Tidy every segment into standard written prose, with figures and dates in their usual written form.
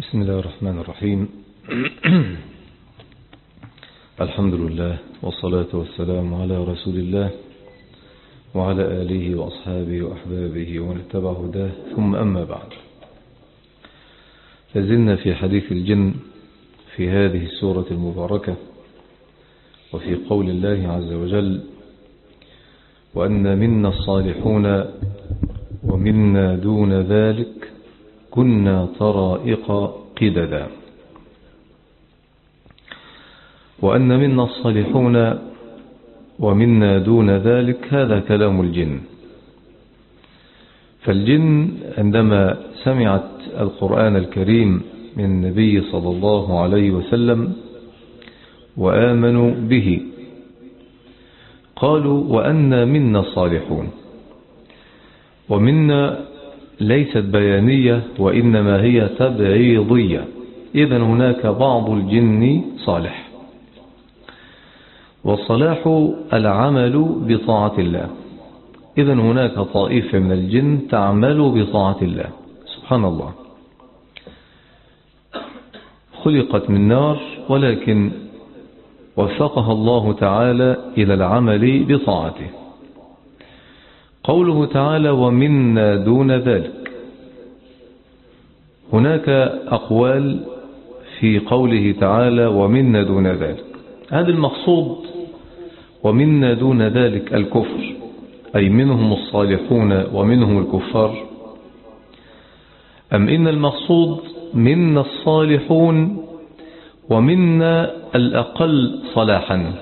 بسم الله الرحمن الرحيم. الحمد لله والصلاة والسلام على رسول الله وعلى آله وأصحابه وأحبابه ومن اتبع هداه، ثم أما بعد. لازلنا في حديث الجن في هذه السورة المباركة، وفي قول الله عز وجل: وأن منا الصالحون ومنا دون ذلك كنا طرائق قددا. وأن منا الصالحون ومنا دون ذلك، هذا كلام الجن. فالجن عندما سمعت القرآن الكريم من النبي صلى الله عليه وسلم وآمنوا به قالوا: وأن منا الصالحون. ومنا ليست بيانية وإنما هي تبعيضية، إذن هناك بعض الجن صالح. والصلاح العمل بطاعة الله، إذن هناك طائفة من الجن تعمل بطاعة الله. سبحان الله، خلقت من نار ولكن وفقها الله تعالى إلى العمل بطاعته. قوله تعالى: ومنا دون ذلك، هناك أقوال في قوله تعالى ومنا دون ذلك. هذا المقصود ومنا دون ذلك الكفر، أي منهم الصالحون ومنهم الكفار، أم إن المقصود منا الصالحون ومنا الأقل صلاحا؟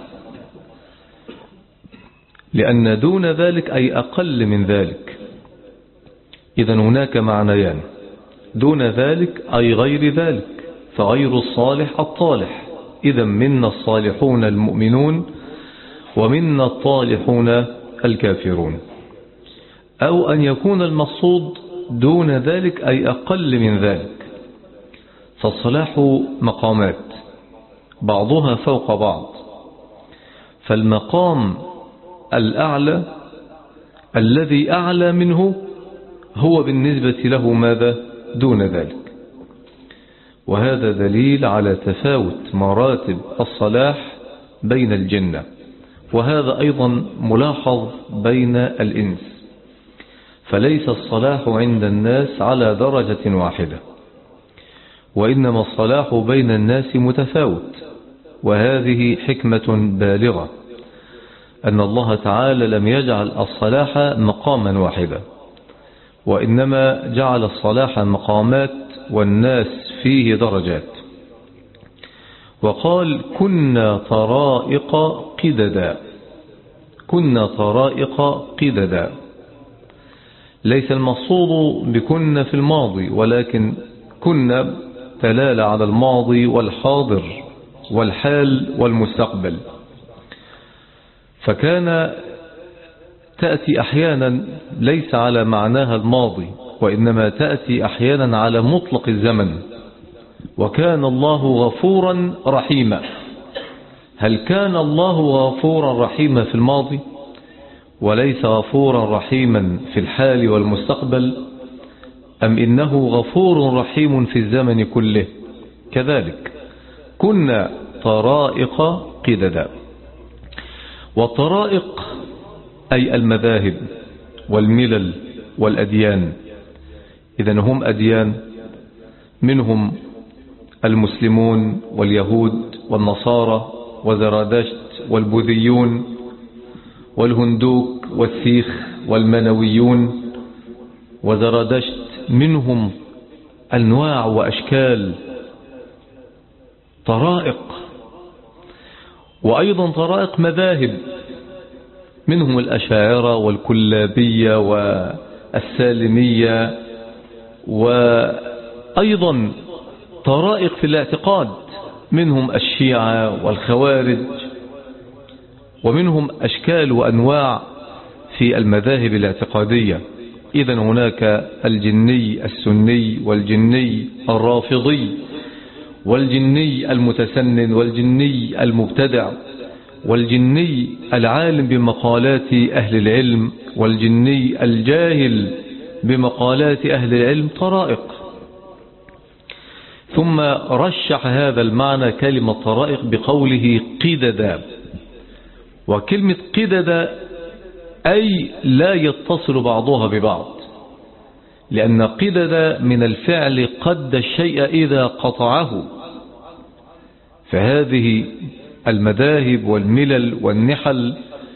لأن دون ذلك أي أقل من ذلك، إذن هناك معنيان: دون ذلك أي غير ذلك، فغير الصالح الطالح. إذن منا الصالحون المؤمنون ومنا الطالحون الكافرون. أو أن يكون المقصود دون ذلك أي أقل من ذلك، فالصلاح مقامات بعضها فوق بعض، فالمقام الأعلى الذي أعلى منه هو بالنسبة له ماذا؟ دون ذلك. وهذا دليل على تفاوت مراتب الصلاح بين الجنة، وهذا أيضا ملاحظ بين الإنس، فليس الصلاح عند الناس على درجة واحدة، وإنما الصلاح بين الناس متفاوت. وهذه حكمة بالغة، أن الله تعالى لم يجعل الصلاح مقاما واحدا، وإنما جعل الصلاح مقامات والناس فيه درجات. وقال: كنا طرائق قددا. كنا طرائق قددا، ليس المقصود بكنا في الماضي، ولكن كنا دلالة على الماضي والحاضر والحال والمستقبل. فكان تأتي أحيانا ليس على معناها الماضي، وإنما تأتي أحيانا على مطلق الزمن. وكان الله غفورا رحيما. هل كان الله غفورا رحيما في الماضي وليس غفورا رحيما في الحال والمستقبل، أم إنه غفور رحيم في الزمن كله؟ كذلك كنا طرائق قددا. والطرائق أي المذاهب والملل والأديان، إذن هم أديان، منهم المسلمون واليهود والنصارى وزرادشت والبوذيون والهندوك والسيخ والمنويون وزرادشت، منهم أنواع وأشكال طرائق. وأيضا طرائق مذاهب، منهم الأشاعرة والكلابية والسالمية، وأيضا طرائق في الاعتقاد، منهم الشيعة والخوارج، ومنهم أشكال وأنواع في المذاهب الاعتقادية. إذن هناك الجني السني والجني الرافضي والجني المتسنن والجني المبتدع والجني العالم بمقالات أهل العلم والجني الجاهل بمقالات أهل العلم. طرائق. ثم رشح هذا المعنى كلمة طرائق بقوله قددا. وكلمة قددا أي لا يتصل بعضها ببعض، لأن قددا من الفعل قد الشيء إذا قطعه. فهذه المذاهب والملل والنحل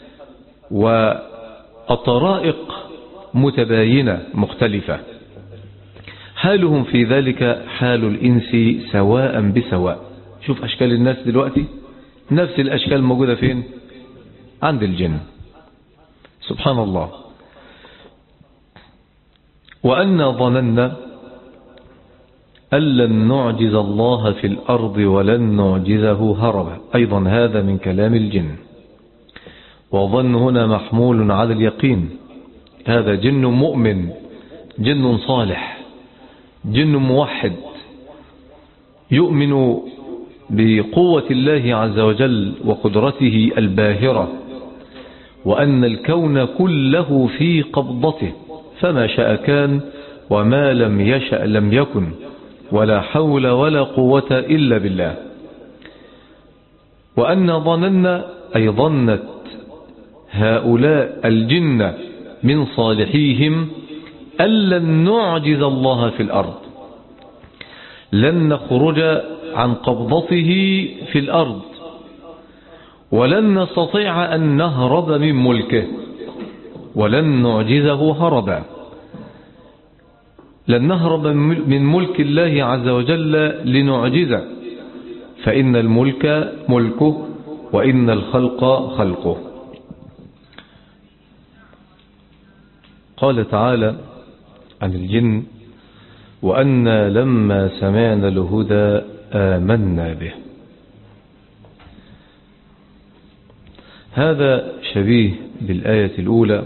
والطرائق متباينة مختلفة، حالهم في ذلك حال الإنس سواء بسواء. شوف أشكال الناس دلوقتي، نفس الأشكال موجودة فين؟ عند الجن. سبحان الله. وأنا ظننا أن لن نعجز الله في الأرض ولن نعجزه هربا، أيضا هذا من كلام الجن. وظن هنا محمول على اليقين، هذا جن مؤمن، جن صالح، جن موحد يؤمن بقوة الله عز وجل وقدرته الباهرة، وأن الكون كله في قبضته، فما شاء كان وما لم يشأ لم يكن، ولا حول ولا قوة إلا بالله. وأن ظننا أي ظنت هؤلاء الجن من صالحيهم أن لن نعجز الله في الأرض، لن نخرج عن قبضته في الأرض، ولن نستطيع أن نهرب من ملكه، ولن نعجزه هربا. لن نهرب من ملك الله عز وجل لنعجزه، فإن الملك ملكه وإن الخلق خلقه. قال تعالى عن الجن: وأنا لما سمعنا الهدى آمنا به. هذا شبيه بالآية الأولى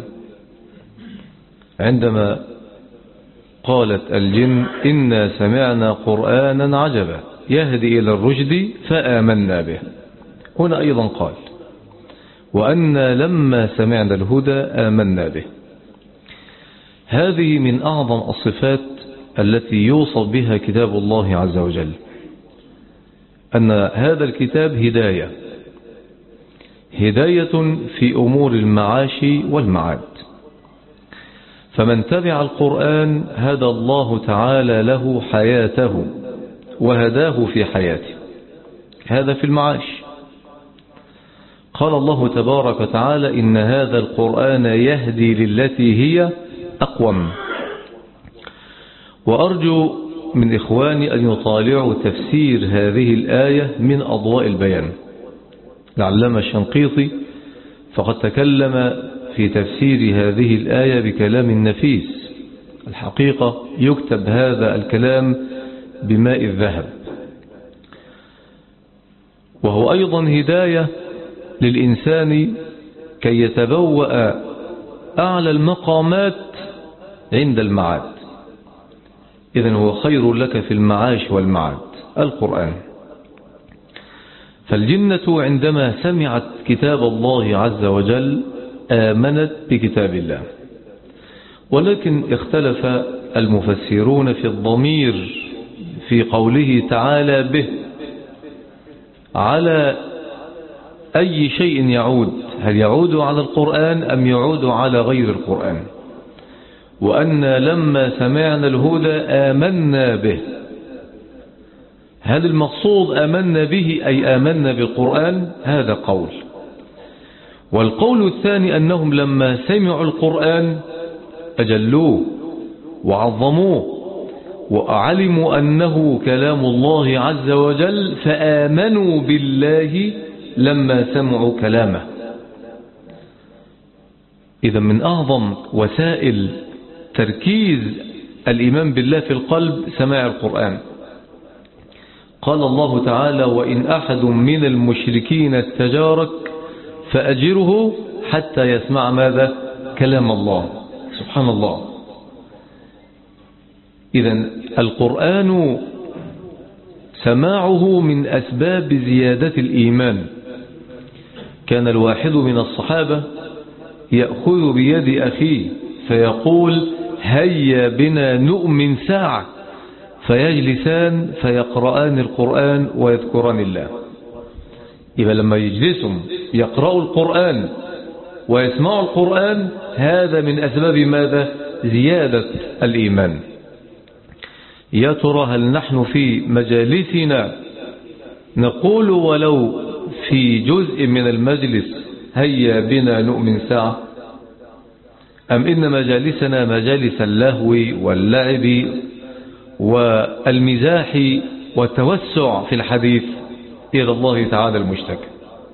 عندما قالت الجن: إنا سمعنا قرآنا عجبا يهدي إلى الرشد فآمنا به. هنا أيضا قال: وأنا لما سمعنا الهدى آمنا به. هذه من أعظم الصفات التي يوصف بها كتاب الله عز وجل، أن هذا الكتاب هداية، هداية في أمور المعاش والمعاد. فمن تبع القرآن هدى الله تعالى له حياته وهداه في حياته، هذا في المعاش. قال الله تبارك وتعالى: إن هذا القرآن يهدي للتي هي أقوم. وأرجو من إخواني أن يطالعوا تفسير هذه الآية من أضواء البيان. العلامة الشنقيطي فقد تكلم في تفسير هذه الآية بكلام نفيس، الحقيقة يكتب هذا الكلام بماء الذهب. وهو أيضا هداية للإنسان كي يتبوأ أعلى المقامات عند المعاد. إذن هو خير لك في المعاش والمعاد القرآن. فالجنة عندما سمعت كتاب الله عز وجل آمنت بكتاب الله، ولكن اختلف المفسرون في الضمير في قوله تعالى به على أي شيء يعود، هل يعود على القرآن أم يعود على غير القرآن؟ وأن لما سمعنا الهدى آمنا به، هل المقصود آمنا به أي آمنا بالقرآن؟ هذا قول. والقول الثاني أنهم لما سمعوا القرآن أجلوه وعظموه وعلموا أنه كلام الله عز وجل فآمنوا بالله لما سمعوا كلامه. إذا من أعظم وسائل تركيز الإيمان بالله في القلب سماع القرآن. قال الله تعالى: وإن أحد من المشركين استجارك فأجره حتى يسمع ماذا؟ كلام الله. سبحان الله. إذن القرآن سماعه من أسباب زيادة الإيمان. كان الواحد من الصحابة يأخذ بيد أخيه فيقول: هيا بنا نؤمن ساعة، فيجلسان فيقرآن القرآن ويذكران الله. يبقى لما يجلسوا يقرأوا القرآن ويسمعوا القرآن هذا من أسباب ماذا؟ زيادة الإيمان. يا ترى هل نحن في مجالسنا نقول ولو في جزء من المجلس هيا بنا نؤمن ساعة، أم إن مجالسنا مجالس اللهو واللعب والمزاح والتوسع في الحديث إلى الله تعالى المشتكى؟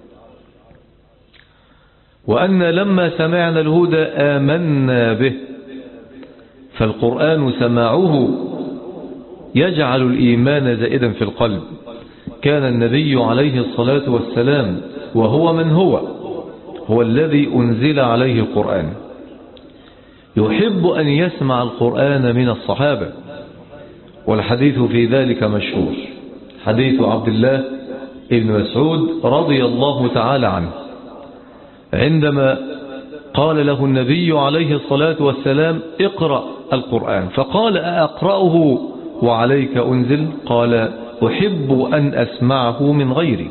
وأن لما سمعنا الهدى آمنا به، فالقرآن سماعه يجعل الإيمان زائدا في القلب. كان النبي عليه الصلاة والسلام وهو من هو الذي أنزل عليه القرآن يحب أن يسمع القرآن من الصحابة، والحديث في ذلك مشهور، حديث عبد الله بن مسعود رضي الله تعالى عنه عندما قال له النبي عليه الصلاة والسلام اقرأ القرآن، فقال أقرأه وعليك أنزل؟ قال أحب أن أسمعه من غيري.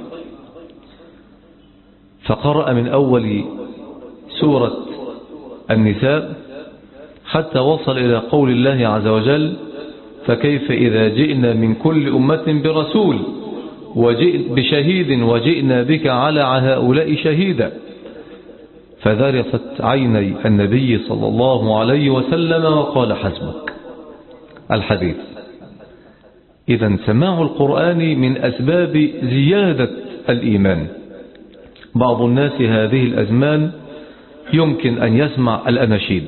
فقرأ من أول سورة النساء حتى وصل إلى قول الله عز وجل فكيف إذا جئنا من كل أمة برسول بشهيد وجئنا بك على هؤلاء شهيدا، فذرفت عيني النبي صلى الله عليه وسلم وقال حسبك الحديث. إذا سماع القرآن من أسباب زيادة الإيمان. بعض الناس هذه الأزمان يمكن أن يسمع الأناشيد،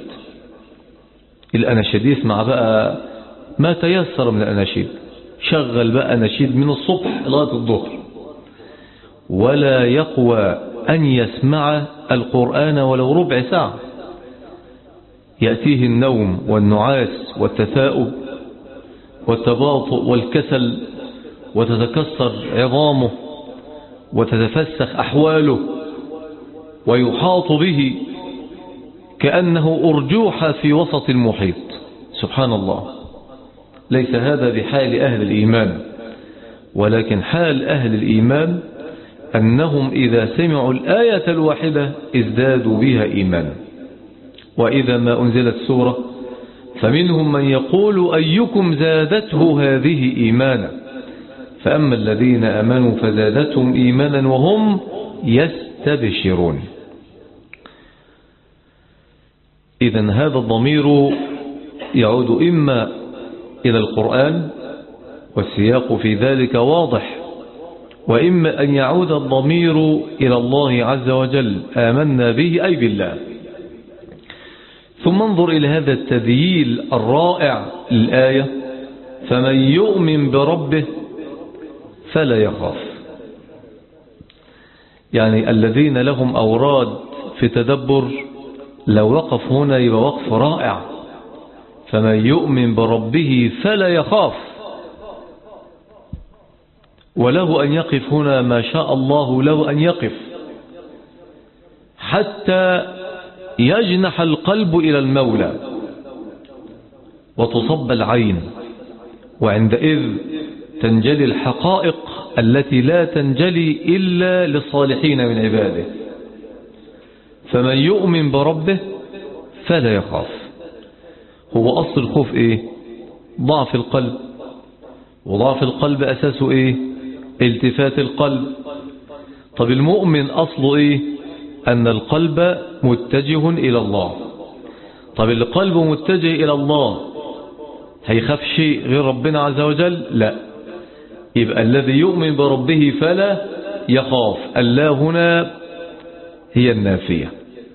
يسمع بقى ما تيسر من الأناشيد، شغل بقى نشيد من الصبح لغاية الظهر، ولا يقوى أن يسمع القرآن ولو ربع ساعة. يأتيه النوم والنعاس والتثاؤب والتباطؤ والكسل، وتتكسر عظامه وتتفسخ أحواله ويحاط به كأنه أرجوحة في وسط المحيط. سبحان الله، ليس هذا بحال أهل الإيمان، ولكن حال أهل الإيمان أنهم إذا سمعوا الآية الواحدة ازدادوا بها إيمانا. وإذا ما أنزلت سورة فمنهم من يقول أيكم زادته هذه إيمانا، فأما الذين آمنوا فزادتهم إيمانا وهم يستبشرون. إذن هذا الضمير يعود إما إلى القرآن والسياق في ذلك واضح، وإما أن يعود الضمير إلى الله عز وجل آمنا به أي بالله. ثم انظر إلى هذا التذييل الرائع للآية فمن يؤمن بربه فلا يخاف. يعني الذين لهم أوراد في تدبر لو وقف هنا يبقى وقف رائع. فمن يؤمن بربه فلا يخاف، وله أن يقف هنا ما شاء الله له أن يقف حتى يجنح القلب إلى المولى وتصب العين، وعندئذ تنجلي الحقائق التي لا تنجلي إلا للصالحين من عباده. فمن يؤمن بربه فلا يخاف. هو أصل الخوف إيه؟ ضعف القلب، وضعف القلب أساسه إيه؟ التفات القلب. طب المؤمن أصله إيه؟ أن القلب متجه إلى الله. طب القلب متجه إلى الله هيخاف شيء غير ربنا عز وجل؟ لا. يبقى الذي يؤمن بربه فلا يخاف. الله هنا هي النافية.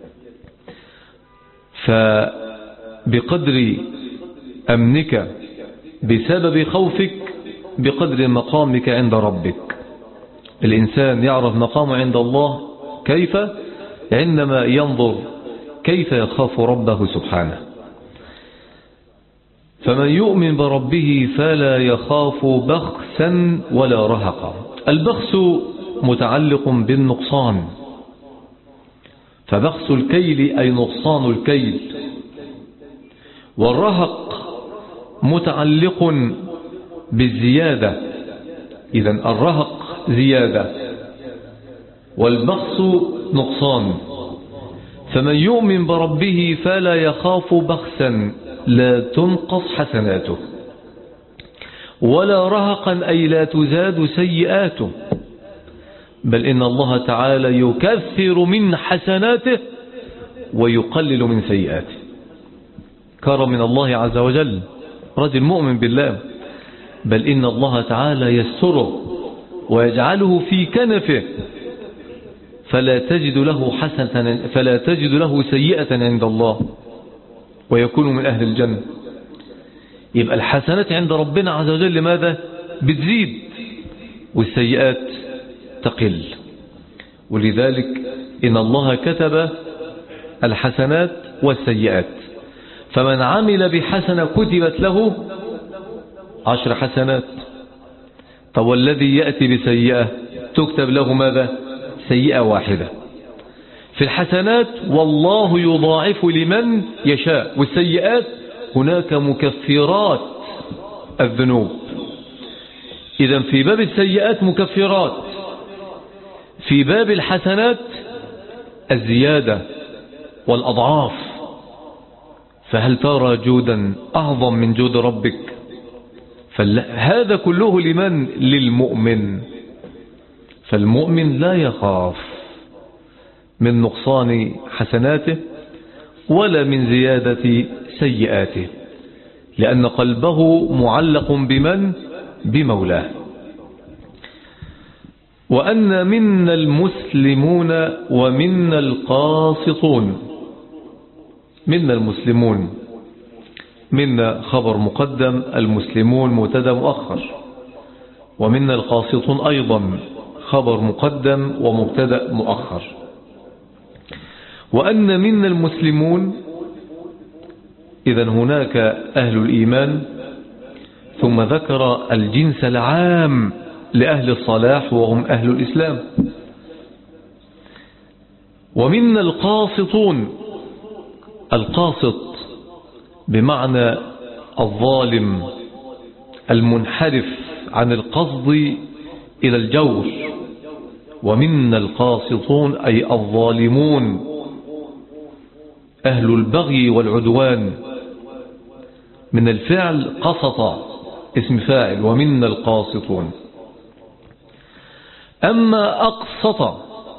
فبقدر أمنك بسبب خوفك بقدر مقامك عند ربك. الإنسان يعرف مقامه عند الله كيف؟ عندما ينظر كيف يخاف ربه سبحانه. فمن يؤمن بربه فلا يخاف بخسا ولا رهقا. البخس متعلق بالنقصان، فبخس الكيل أي نقصان الكيل، والرهق متعلق بالزيادة. إذن الرهق زيادة والبخس نقصان. فمن يؤمن بربه فلا يخاف بخسا لا تنقص حسناته، ولا رهقا أي لا تزاد سيئاته، بل إن الله تعالى يكثر من حسناته ويقلل من سيئاته. كرم من الله عز وجل، رجل مؤمن بالله، بل إن الله تعالى يستره ويجعله في كنفه فلا تجد له سيئة عند الله ويكون من أهل الجنة. يبقى الحسنات عند ربنا عز وجل ماذا؟ بتزيد والسيئات تقل. ولذلك إن الله كتب الحسنات والسيئات، فمن عمل بحسنة كتبت له 10 حسنات. طب والذي يأتي بسيئة تكتب له ماذا؟ سيئة واحدة. في الحسنات والله يضاعف لمن يشاء، والسيئات هناك مكفرات الذنوب. إذن في باب السيئات مكفرات، في باب الحسنات الزيادة والأضعاف. فهل ترى جودا أعظم من جود ربك؟ فهذا كله لمن؟ للمؤمن. فالمؤمن لا يخاف من نقصان حسناته ولا من زيادة سيئاته، لأن قلبه معلق بمن؟ بمولاه. وأن منا المسلمون ومنا القاسطون. منا المسلمون، منا خبر مقدم، المسلمون مبتدا مؤخر، ومنا القاسطون أيضا خبر مقدم ومبتدا مؤخر. وأن منا المسلمون، إذن هناك أهل الإيمان، ثم ذكر الجنس العام لأهل الصلاح وهم أهل الإسلام. ومنا القاسطون، القاسط بمعنى الظالم المنحرف عن القصد إلى الجور. ومنا القاسطون أي الظالمون أهل البغي والعدوان. من الفعل قسط اسم فاعل، ومنا القاسطون. أما أقسط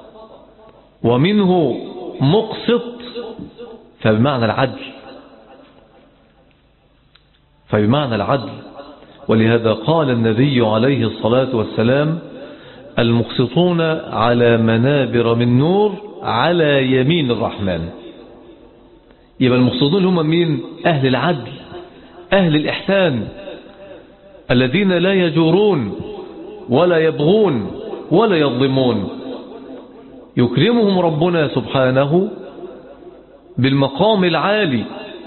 ومنه مقسط فبمعنى العدل، ولهذا قال النبي عليه الصلاة والسلام: المقسطون على منابر من نور على يمين الرحمن. يبقى المقسطون هم مين؟ أهل العدل، أهل الإحسان، الذين لا يجورون ولا يبغون ولا يظلمون. يكرمهم ربنا سبحانه بالمقام العالي،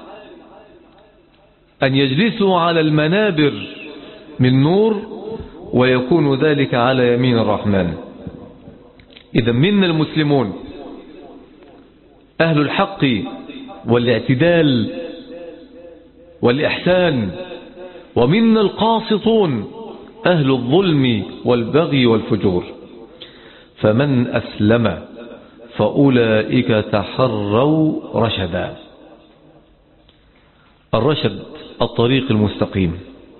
أن يجلسوا على المنابر من نور ويكون ذلك على يمين الرحمن. إذا منا المسلمون أهل الحق والاعتدال والإحسان، ومنا القاسطون أهل الظلم والبغي والفجور. فمن أسلم فأولئك تحروا رشدا. الرشد الطريق المستقيم.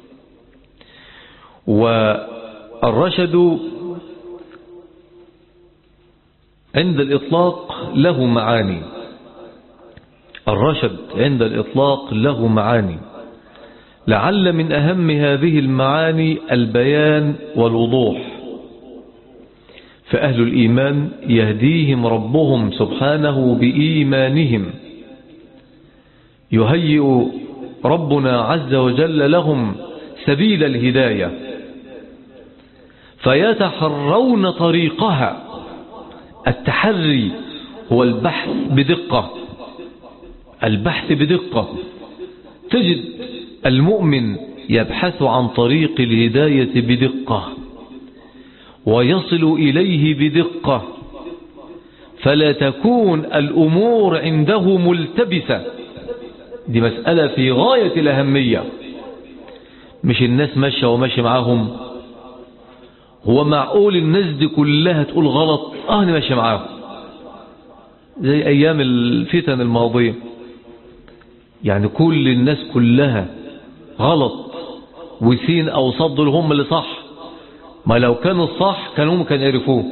والرشد عند الإطلاق له معاني. الرشد عند الإطلاق له معاني، لعل من أهم هذه المعاني البيان والوضوح. فأهل الإيمان يهديهم ربهم سبحانه بإيمانهم، يهيئ ربنا عز وجل لهم سبيل الهداية فيتحرون طريقها. التحري هو البحث بدقة، البحث بدقة. تجد المؤمن يبحث عن طريق الهداية بدقة ويصل إليه بدقة، فلا تكون الأمور عنده ملتبسة. دي مسألة في غاية الأهمية. مش الناس ماشية وماشي معاهم؟ هو معقول الناس دي كلها تقول غلط؟ أنا ماشي معاهم، زي أيام الفتن الماضية. يعني كل الناس كلها غلط وسين أو صد هم اللي صح. ما لو كانوا الصح كانوا هم يعرفوه.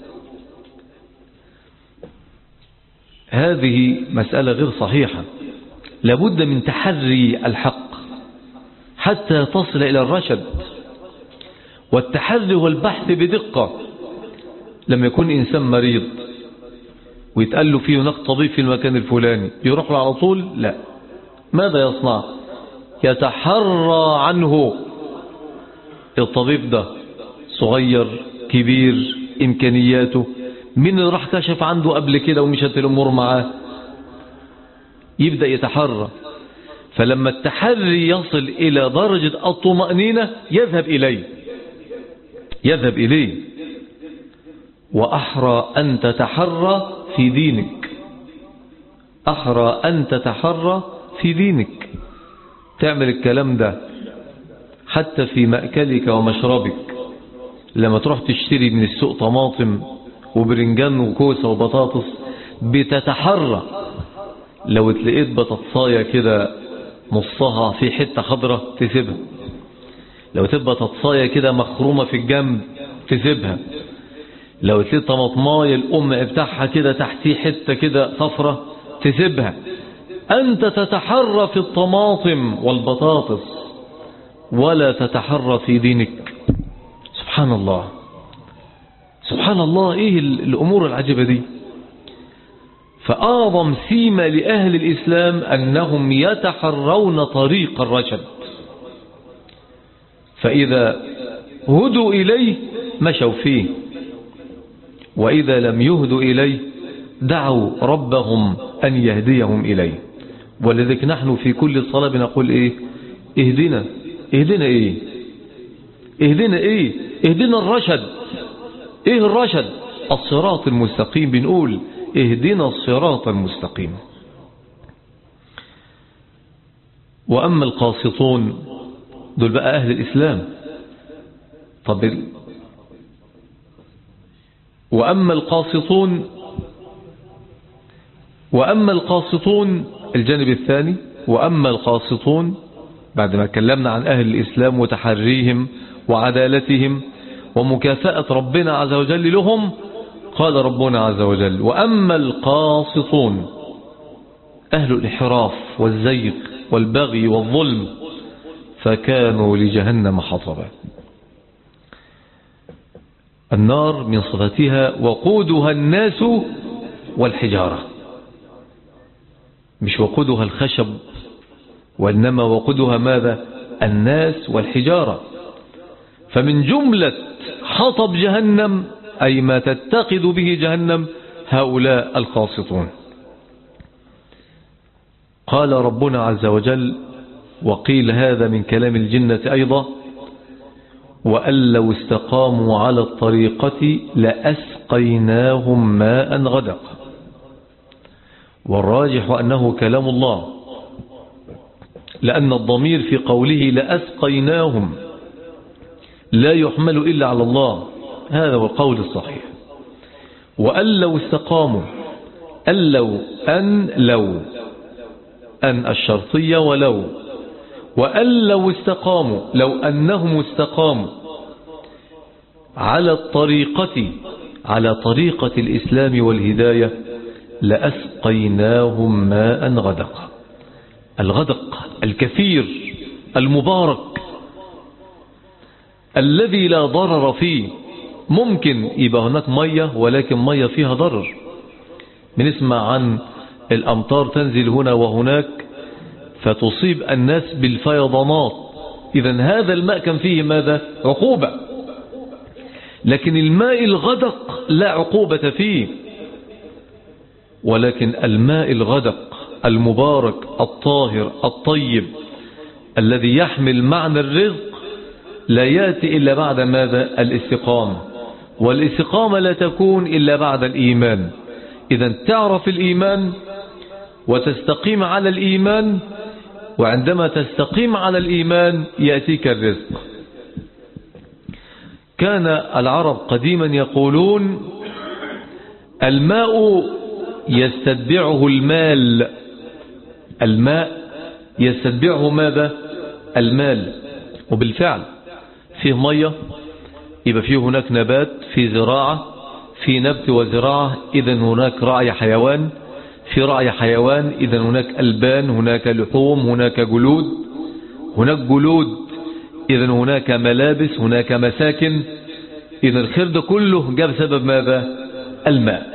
هذه مسألة غير صحيحة. لابد من تحري الحق حتى تصل إلى الرشد، والتحري والبحث بدقة. لما يكون إنسان مريض ويتقال له فيه هناك طبيب في المكان الفلاني، يروح له على طول؟ لا. ماذا يصنع؟ يتحرى عنه. الطبيب ده صغير كبير إمكانياته، مين اللي راح كشف عنده قبل كده ومشت الأمور معاه؟ يبدأ يتحرى. فلما التحري يصل إلى درجة الطمأنينة يذهب إليه. وأحرى أن تتحرى في دينك، أحرى أن تتحرى في دينك. تعمل الكلام ده حتى في مأكلك ومشربك. لما تروح تشتري من السوق طماطم وبرنجان وكوسة وبطاطس، بتتحرى. لو تلاقيت بطاطساية كده نصها في حتة خضرة تسيبها، لو تبقى بطاطساية كده مخرومة في الجنب تسيبها، لو تلاقيت طماطماية الأم بتاعها كده تحتيه حتة كده صفرة تسيبها. أنت تتحرى في الطماطم والبطاطس ولا تتحرى في دينك. سبحان الله، سبحان الله. إيه الأمور العجيبة دي؟ فأعظم سيمة لأهل الإسلام أنهم يتحرون طريق الرشد، فإذا هدوا إليه مشوا فيه، وإذا لم يهدوا إليه دعوا ربهم أن يهديهم إليه. ولذلك نحن في كل صلاة بنقول إيه؟ اهدنا. اهدنا إيه؟ اهدنا إيه؟ اهدنا الرشد. إيه الرشد؟ الصراط المستقيم. بنقول اهدنا الصراط المستقيم. وأما القاسطون دول بقى أهل الإسلام. طب وأما القاسطون الجانب الثاني. وأما القاسطون بعد ما اتكلمنا عن أهل الإسلام وتحريهم وعدالتهم ومكافأة ربنا عز وجل لهم، قال ربنا عز وجل: وأما القاسطون أهل الانحراف والزيغ والبغي والظلم فكانوا لجهنم حطبا. النار من صفتها وقودها الناس والحجارة، مش وقودها الخشب، وإنما وقودها ماذا؟ الناس والحجارة. فمن جملة حطب جهنم أي ما تتقد به جهنم هؤلاء القاسطون. قال ربنا عز وجل، وقيل هذا من كلام الجنة أيضا: وأن لو استقاموا على الطريقة لأسقيناهم ماء غدق. والراجح أنه كلام الله، لأن الضمير في قوله لأسقيناهم لا يحمل إلا على الله. هذا هو القول الصحيح. وأن لو استقاموا، أن الشرطية ولو، وأن لو استقاموا، لو أنهم استقاموا على الطريقة، على طريقة الإسلام والهداية، لأسقيناهم ماء غدق. الغدق الكثير المبارك الذي لا ضرر فيه. ممكن يبقى هناك مية ولكن مية فيها ضرر. بنسمع عن الأمطار تنزل هنا وهناك فتصيب الناس بالفيضانات. إذن هذا الماء كان فيه ماذا؟ عقوبة. لكن الماء الغدق لا عقوبة فيه. ولكن الماء الغدق المبارك الطاهر الطيب الذي يحمل معنى الرزق لا يأتي إلا بعد ماذا؟ الاستقامة. والاستقامة لا تكون إلا بعد الإيمان. إذن تعرف الإيمان وتستقيم على الإيمان وعندما تستقيم على الإيمان يأتيك الرزق. كان العرب قديما يقولون الماء يستتبعه المال. الماء يستتبعه ماذا؟ المال. وبالفعل فيه مية يبقى فيه هناك نبات، في زراعة، في نبت وزراعة، إذن هناك رعي حيوان، في رعي حيوان إذن هناك ألبان، هناك لحوم، هناك جلود، هناك جلود إذن هناك ملابس، هناك مساكن. إذن الخير ده كله جاء بسبب ماذا؟ الماء.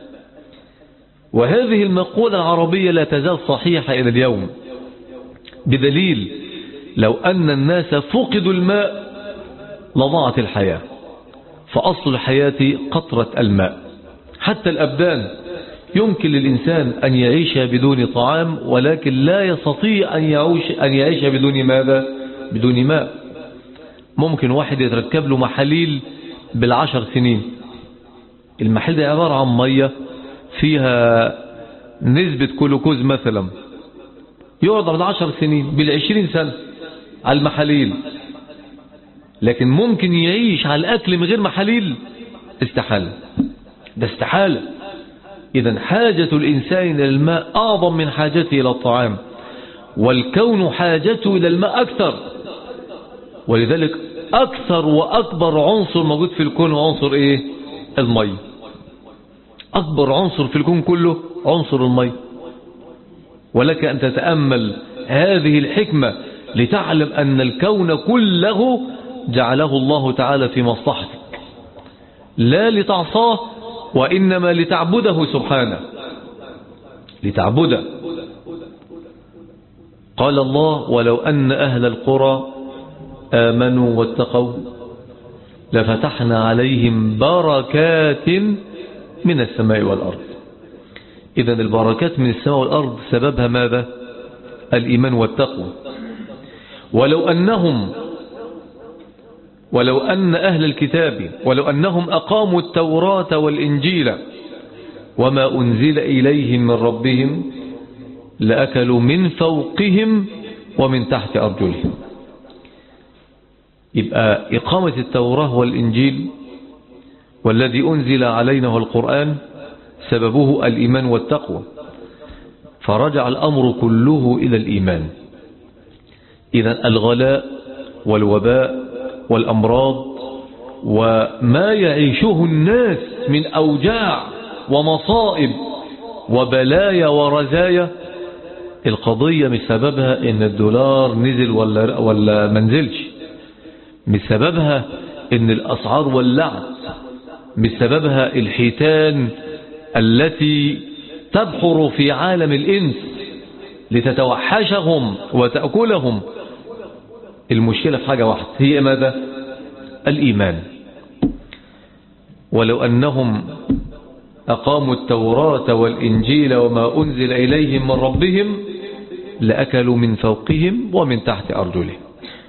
وهذه المقولة العربية لا تزال صحيحة إلى اليوم، بدليل لو أن الناس فقدوا الماء لضاعت الحياة. فأصل الحياة قطرة الماء. حتى الأبدان يمكن للإنسان أن يعيش بدون طعام، ولكن لا يستطيع أن يعيش بدون ماذا؟ بدون ماء. ممكن واحد يتركب له محاليل بالعشر سنين. المحل ده عبارة عن مية فيها نسبة كلوكوز مثلا، يقعد على 10 سنين، بال20 سنة على المحاليل. لكن ممكن يعيش على الأكل من غير محاليل؟ استحالة، ده استحالة. إذن حاجة الإنسان إلى الماء أعظم من حاجته إلى الطعام، والكون حاجته إلى الماء أكثر. ولذلك أكثر وأكبر عنصر موجود في الكون هو عنصر إيه؟ المي. أكبر عنصر في الكون كله عنصر المي. ولك أن تتأمل هذه الحكمة لتعلم أن الكون كله جعله الله تعالى في مصلحتك، لا لتعصاه وإنما لتعبده سبحانه، لتعبده. قال الله: ولو أن أهل القرى آمنوا واتقوا لفتحنا عليهم بركات من السماء والأرض. إذن البركات من السماء والأرض سببها ماذا؟ الإيمان والتقوى. ولو أن أهل الكتاب ولو أنهم أقاموا التوراة والإنجيل وما أنزل إليهم من ربهم لأكلوا من فوقهم ومن تحت أرجلهم. يبقى إقامة التوراة والإنجيل والذي أنزل علينا هو القرآن سببه الإيمان والتقوى، فرجع الأمر كله إلى الإيمان. إذن الغلاء والوباء والأمراض وما يعيشه الناس من أوجاع ومصائب وبلايا ورزايا، القضية مش سببها إن الدولار نزل ولا منزلش، مش سببها إن الأسعار ولعت، مش سببها الحيتان التي تبحر في عالم الإنس لتتوحشهم وتأكلهم. المشكلة في حاجة واحدة، هي ماذا؟ الإيمان. ولو أنهم أقاموا التوراة والإنجيل وما أنزل إليهم من ربهم لأكلوا من فوقهم ومن تحت أرجلهم.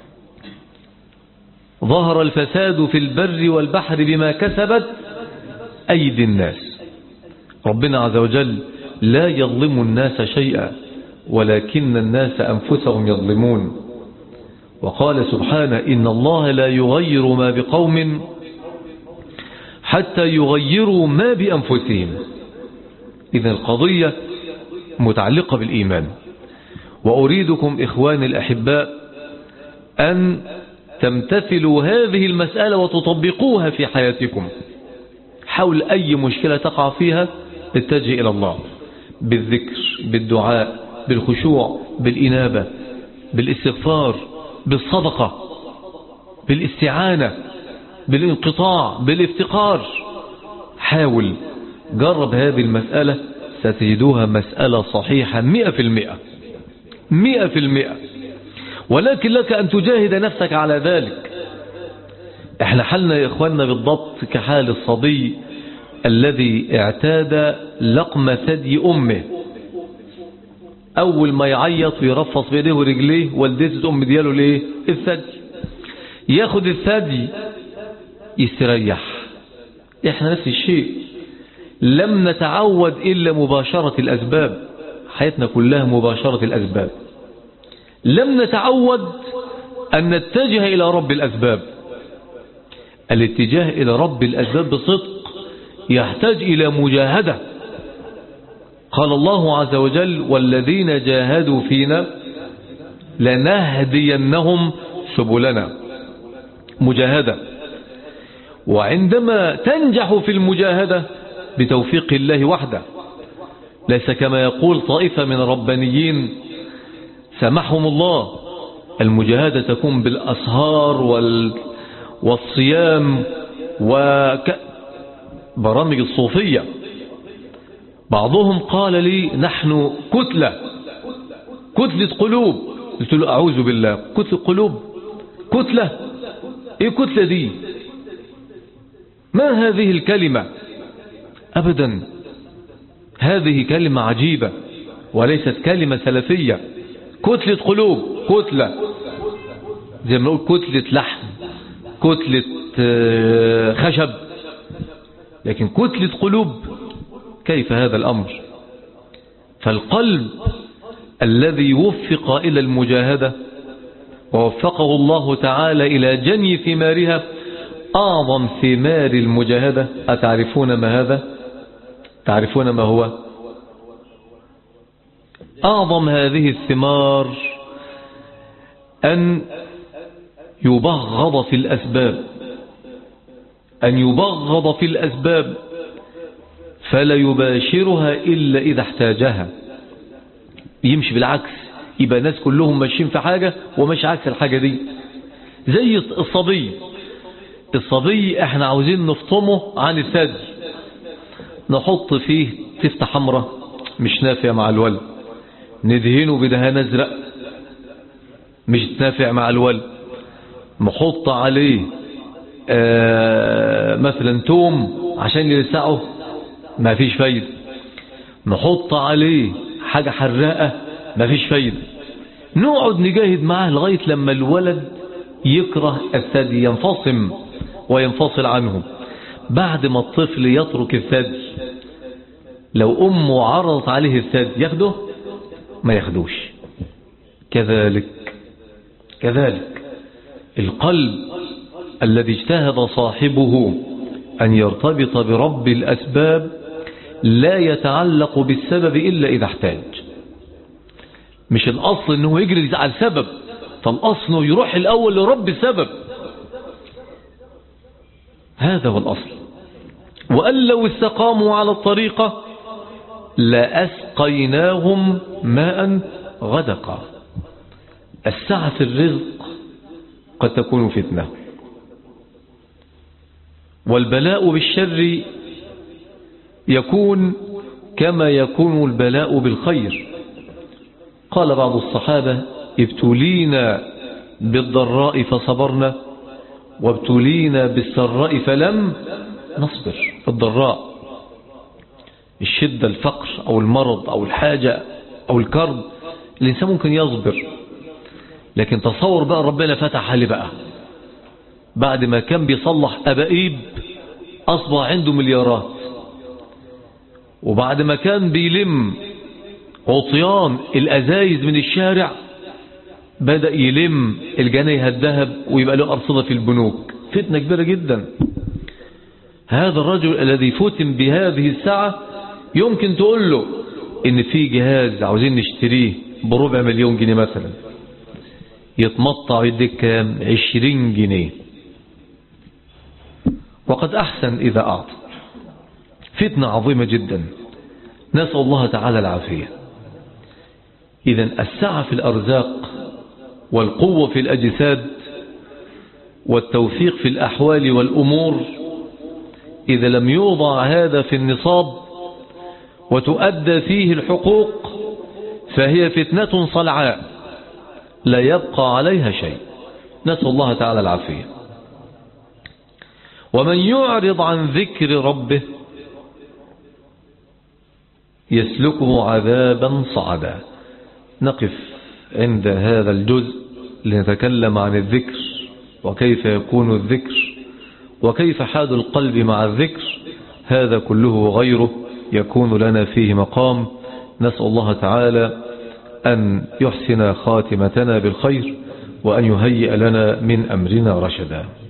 ظهر الفساد في البر والبحر بما كسبت أيدي الناس. ربنا عز وجل لا يظلم الناس شيئا ولكن الناس أنفسهم يظلمون. وقال سبحانه: إن الله لا يغير ما بقوم حتى يغيروا ما بأنفسهم. إذن القضية متعلقة بالإيمان. وأريدكم إخواني الأحباء أن تمتثلوا هذه المسألة وتطبقوها في حياتكم. حول أي مشكلة تقع فيها اتجه إلى الله بالذكر، بالدعاء، بالخشوع، بالإنابة، بالاستغفار، بالصدقة، بالاستعانة، بالانقطاع، بالافتقار. حاول جرب هذه المسألة ستجدوها مسألة صحيحة 100%. ولكن لك أن تجاهد نفسك على ذلك. احنا حالنا يا إخواننا بالضبط كحال الصبي الذي اعتاد لقم ثدي أمه. أول ما يعيط ويرفص بيديه ورجليه والدته تقوم مدياله ليه؟ الثدي. ياخد الثدي يستريح. احنا نفس الشيء، لم نتعود إلا مباشرة الأسباب. حياتنا كلها مباشرة الأسباب. لم نتعود أن نتجه إلى رب الأسباب. الاتجاه إلى رب الأسباب بصدق يحتاج إلى مجاهدة. قال الله عز وجل: والذين جاهدوا فينا لنهدينهم سبلنا. مجاهدة. وعندما تنجح في المجاهدة بتوفيق الله وحده، ليس كما يقول طائفة من الربانيين سمحهم الله، المجاهدة تكون بالأسهار والصيام وبرامج الصوفية. بعضهم قال لي: نحن كتلة قلوب. قلت له: أعوذ بالله، كتلة قلوب؟ كتلة؟ إيه كتلة دي؟ ما هذه الكلمة؟ أبدا، هذه كلمة عجيبة وليست كلمة سلفية. كتلة قلوب، كتلة زي ما نقول كتلة لحم، كتلة خشب، لكن كتلة قلوب كيف هذا الأمر؟ فالقلب الذي وفق إلى المجاهدة ووفقه الله تعالى إلى جني ثمارها، أعظم ثمار المجاهدة أتعرفون ما هذا؟ تعرفون ما هو؟ أعظم هذه الثمار أن يبغض في الأسباب، أن يبغض في الأسباب فلا يباشرها إلا إذا احتاجها. يمشي بالعكس، يبقى الناس كلهم ماشيين في حاجة وماشي عكس الحاجة دي. زي الصبي احنا عاوزين نفطمه عن الثدي، نحط فيه تفتة حمراء مش نافع مع الولد، ندهنه بدهان ازرق مش نافع مع الولد، نحط عليه مثلا توم عشان يلسعه ما فيش فايدة، نحط عليه حاجة حراقة ما فيش فايدة. نقعد نجاهد معاه لغاية لما الولد يكره الثدي، ينفصم وينفصل عنه. بعد ما الطفل يترك الثدي، لو أمه عرضت عليه الثدي ياخده؟ ما ياخدوش. كذلك القلب الذي اجتهد صاحبه أن يرتبط برب الأسباب لا يتعلق بالسبب إلا إذا احتاج. مش الأصل أنه يجري على السبب، فالأصل أنه يروح الأول لرب السبب. هذا هو الأصل. وأن لو استقاموا على الطريقة لأسقيناهم ماء غدقا. السعة في الرزق قد تكون فتنة، والبلاء بالشر يكون كما يكون البلاء بالخير. قال بعض الصحابة: ابتلينا بالضراء فصبرنا، وابتلينا بالسراء فلم نصبر. الضراء الشدة، الفقر أو المرض أو الحاجة أو الكرب، الإنسان ممكن يصبر. لكن تصور بقى ربنا فتح عليه بقى، بعد ما كان بيصلح أبائيب أصبح عنده مليارات، وبعد ما كان بيلم عطيان الأزايز من الشارع بدأ يلم الجنيه الذهب ويبقى له أرصدة في البنوك. فتنة كبيرة جدا. هذا الرجل الذي فتن بهذه الساعة يمكن تقول له إن في جهاز عاوزين نشتريه ب4 مليون جنيه مثلا، يتمطع يديك كام؟ 20 جنيه، وقد أحسن إذا أعطى. فتنة عظيمة جدا، نسأل الله تعالى العافية. إذن السعة في الأرزاق والقوة في الأجساد والتوفيق في الأحوال والأمور، إذا لم يوضع هذا في النصاب وتؤدى فيه الحقوق فهي فتنة صلعاء لا يبقى عليها شيء. نسأل الله تعالى العافية. ومن يعرض عن ذكر ربه يسلكه عذابا صعدا. نقف عند هذا الجزء لنتكلم عن الذكر، وكيف يكون الذكر، وكيف حال القلب مع الذكر. هذا كله وغيره يكون لنا فيه مقام. نسأل الله تعالى أن يحسن خاتمتنا بالخير وأن يهيئ لنا من أمرنا رشدا.